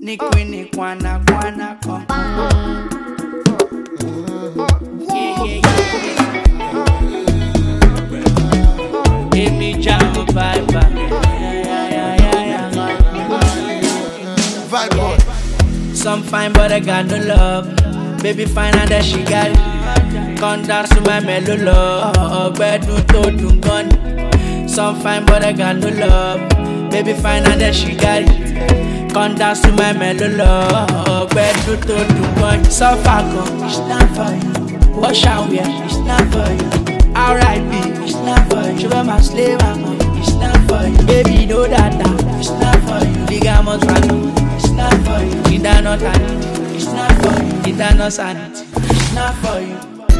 Nikwini kwana kon. Yeah. Give me jam vibe. Yeah. Vibe boy. Some fine but I got no love. Baby fine and that she got it. Come dance to my mellow love. Bedu to gun. Some fine but I got no love. Baby fine and that she got it. Come dance to my mellow love. Bedu to gun. So far gone, it's not for you. Wash out here, it's not for you. R.I.P. It's not for you. Sugar my slave, it's not for you. Baby know that it's not for you. Ligamos value, it's not for you. It's not for you. It's not sanity, it's not for you.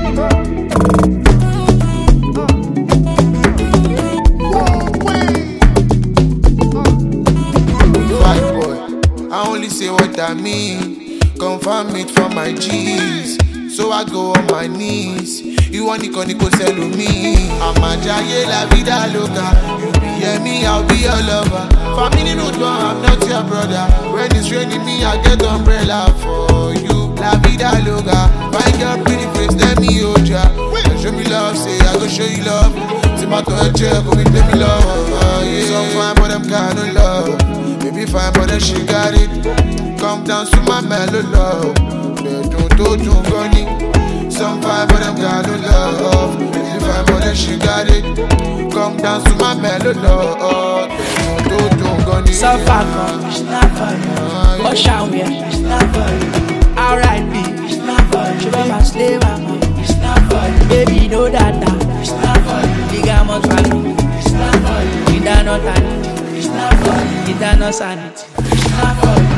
Vibe boy. I only say what I mean. Confirm it for my G's. So I go on my knees. You want Nico sell me. I'm a jaye la vida loca. You be me, I'll be your lover. Family no door, I'm not your brother. When it's raining me, I get umbrella for you. La vida loca. Find your pretty face, let me hold ya. Show me love, say I go show you love. Tomato and check, go me let me love. Yeah. So fine, but I'm kind of love. Baby fine, but then she got it. Come down to my mellow love. Don't gunny. Some fine, but I'm got no love. Baby fine, but then she got it. Come down to my mellow love. Don't gunny. So far gone, it's not for you. Wash out here, it's not for you. R.I.P. It's not for you. Sugar my slave, it's not for you. Baby know that it's not for you. Ligamos value, it's not for you. It's not for you. It's not sanity, it's not for you.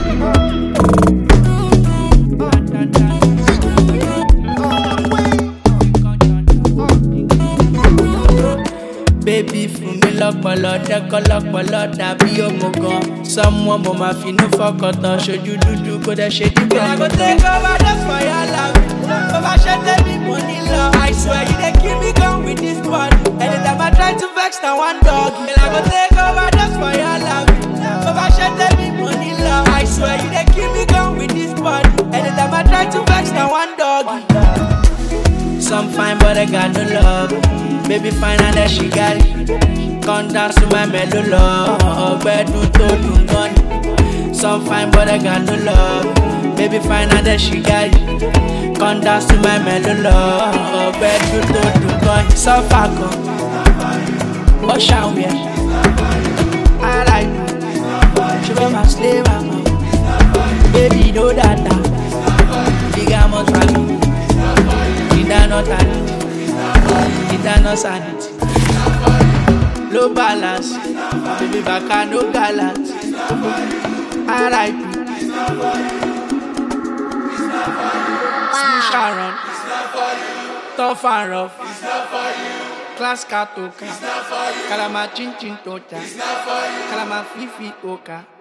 Baby fún mi lọ́pọlọ dẹ́kọ́ lọ́pọlọ dàbí òmùgọ̀. Someone mo ma fi inú fọkàntán ṣojú dúdú kó dẹ́ ṣe dígbà. I go take over just for your love. Tó bá ṣe tẹ́lẹ̀ mo ní lọ. I swear you dey keep me going with this body. Anytime I try to vex na one dog. I go take over just for your love. Tó bá ṣe tẹ́lẹ̀ mo ní lọ. I swear you dey keep me going with this body. Anytime I try to vex na one dog. Some fine but I got no love. Baby fine and that she got it. Come dance to my mellow love. Bedu to gun. Some fine but I got no love. Baby fine and that she got it. Come dance to my mellow love. Bedu to gun. So far gone. Wash out here. I like you. Sugar my slave, baby know that Ligamos value. It's not sanity. Low balance, baby baka no gallant. I like you. Smooth Sharon, tough and rough. Class katoka, kalama chin chin tota, kalama fifi oka.